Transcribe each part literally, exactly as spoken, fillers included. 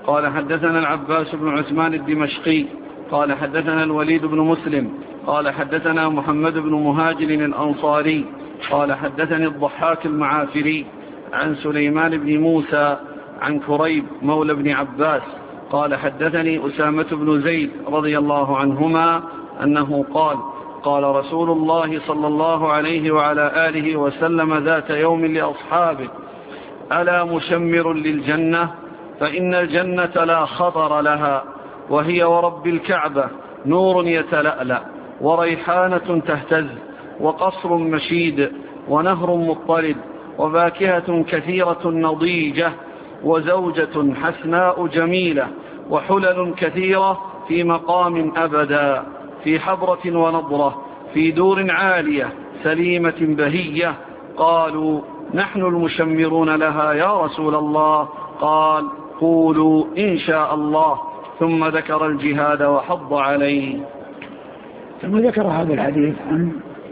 قال حدثنا العباس بن عثمان الدمشقي قال حدثنا الوليد بن مسلم قال حدثنا محمد بن مهاجر الأنصاري قال حدثني الضحاك المعافري عن سليمان بن موسى عن كريب مولى بن عباس قال حدثني أسامة بن زيد رضي الله عنهما أنه قال قال رسول الله صلى الله عليه وعلى آله وسلم ذات يوم لأصحابه: ألا مشمر للجنة؟ فإن الجنة لا خطر لها، وهي ورب الكعبة نور يتلألأ، وريحانة تهتز، وقصر مشيد، ونهر مضطرد، وفاكهة كثيرة نضيجة، وزوجة حسناء جميلة، وحلل كثيرة في مقام أبدا، في حبرة ونضرة، في دور عالية سليمة بهية. قالوا: نحن المشمرون لها يا رسول الله. قال: قولوا إن شاء الله. ثم ذكر الجهاد وحض عليه. ثم ذكر هذا الحديث عن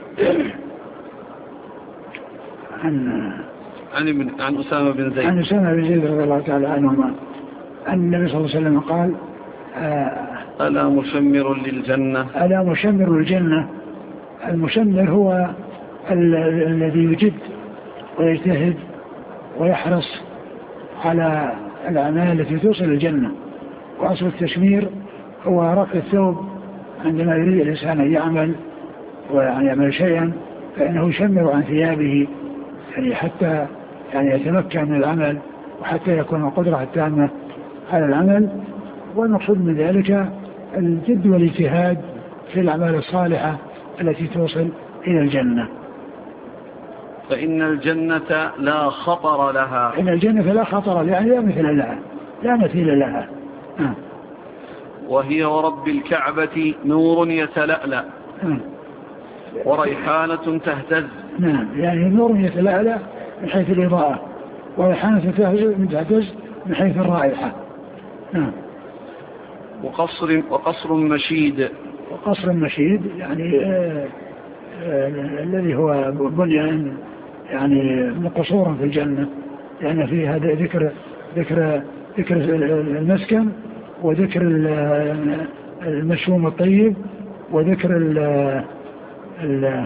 عن عن, ابن عن أسامة بن زيد عن أسامة بن زيد رضي الله تعالى عنهما أن النبي صلى الله عليه وسلم قال: آه ألا مشمر للجنة؟ ألا مشمر للجنة. المشمر هو ال- الذي يجد ويجتهد ويحرص على الأعمال التي توصل الجنة. وأصل التشمير هو رفع الثوب عندما يريد الإنسان أن يعمل ويعني يعمل شيئا فإنه يشمر عن ثيابه، يعني حتى يعني يتمكن من العمل وحتى يكون القدرة التامة على العمل. والمقصود من ذلك الجد والاجتهاد في الأعمال الصالحة التي توصل إلى الجنة. فإن الجنة لا خطر لها. إن الجنة لا خطر لها، لا مثل لها، لا مثيل لها. آه. وهي ورب الكعبة نور يتلألأ، آه. وريحانة تهتز. نعم، يعني نور يتلألأ من حيث الإضاءة، وريحانة تهتز من حيث الرائحة. نعم. وقصر وقصر مشيد. وقصر مشيد يعني آه آه الذي هو بنيان يعني مقصورا في الجنة، لأن يعني فيه هذا ذكر ذكر ذكر المسكن، وذكر المشوم الطيب، وذكر ال ال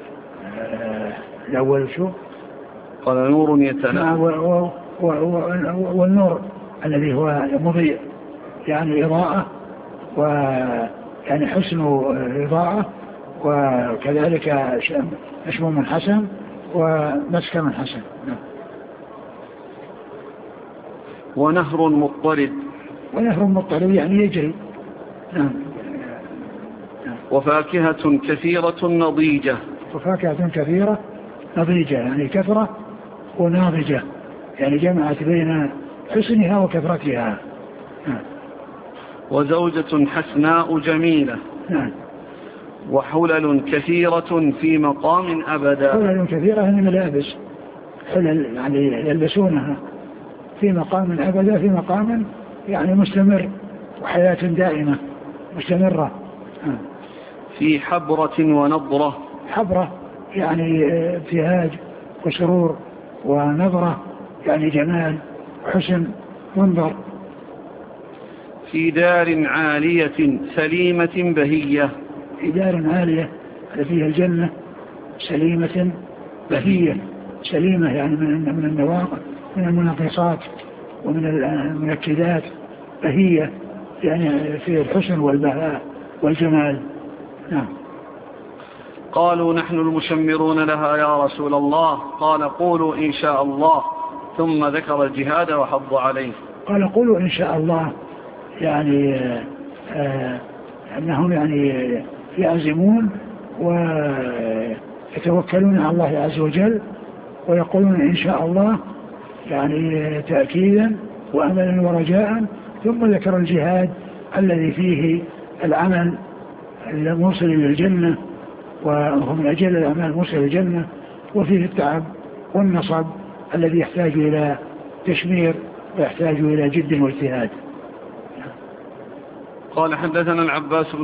الأول شو قال: نور يتلألأ. والنور الذي هو مضيء يعني إضاءة، ويعني حسن إضاءة، وكذلك مشموم حسن ومسكن حسن. ونهر مضطرد. ونهر مضطرد يعني يجري. نعم. وفاكهة كثيرة نضيجة. وفاكهة كثيرة نضيجة يعني كثرة وناضجة، يعني جمعت بين حسنها وكثرتها. نعم. وزوجة حسناء جميلة. نعم. وحلل كثيرة في مقام أبدا. حلل كثيرة من ملابس، حلل يعني يلبسونها في مقام أبدا، في مقام يعني مستمر، وحياة دائمة مستمرة. في حبرة ونضرة. حبرة يعني ابتهاج وسرور، ونظرة يعني جمال وحسن منظر. في دار عالية سليمة بهية. في دار عالية فيها الجنة سليمة بهية. سليمة يعني من من النواقض، من المناقصات ومن المنكدات. بهية يعني في الحسن والبهاء والجمال. نعم. قالوا: نحن المشمرون لها يا رسول الله. قال: قولوا إن شاء الله. ثم ذكر الجهاد وحض عليه. قال: قولوا إن شاء الله، يعني آه أنهم يعني يعزمون ويتوكلون على الله عز وجل، ويقولون إن شاء الله يعني تأكيدا وأملا ورجاء. ثم ذكر الجهاد الذي فيه العمل الموصل إلى الجنة، وهو من أجل الأعمال الموصل إلى الجنة، وفيه التعب والنصب الذي يحتاج إلى تشمير ويحتاج إلى جد واجتهاد. قال: حدثنا العباس